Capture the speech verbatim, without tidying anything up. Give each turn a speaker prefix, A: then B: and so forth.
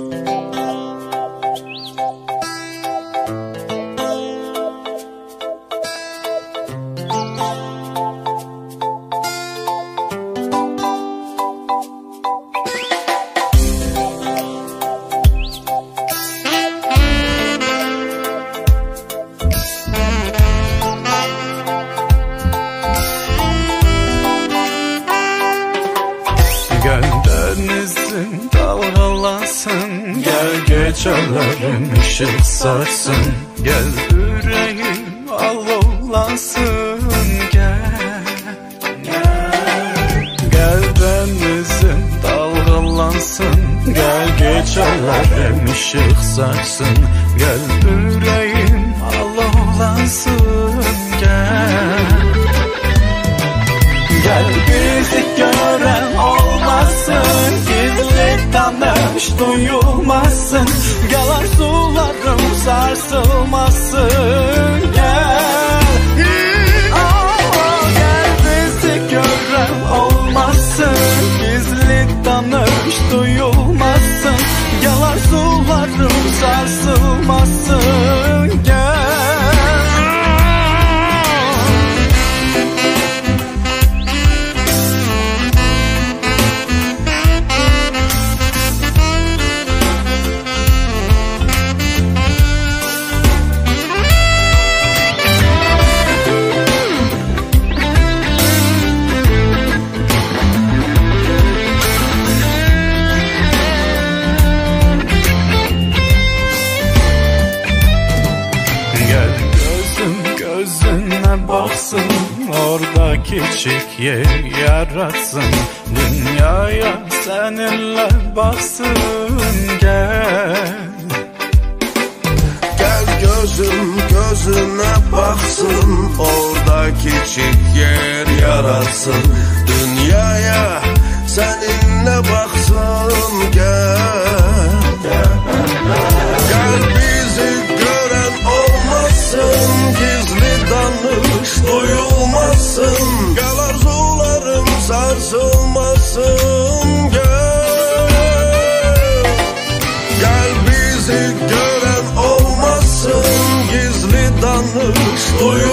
A: Gel denizin dalgalasın, gel gecelerin ışık saçsın, gel yüreğim alovlansın, gel. Gel denizin dalgalansın, gel gecelerin ışık saçsın, gel yüreğim alovlansın, gel. Gel bizi gören olmasın, gizli tanış duyulmasın, gel arzularım sarsılmasın, gel. Oh, gel bizi gören olmasın, gizli tanış duyulmasın, gel arzularım sarsılmasın, gel. Gözüne baksın, orada küçük yer yaratsın, dünyaya seninle baksın, gel.
B: Gel gözüm gözüne baksın, orada küçük yer yaratsın, dünyaya seninle baksın, gel. Gel bizi gören olmasın, gizli danış duyulmasın, gel arzularım sarsılmasın, gel. Gel bizi gören olmasın, gizli danış duyulmasın,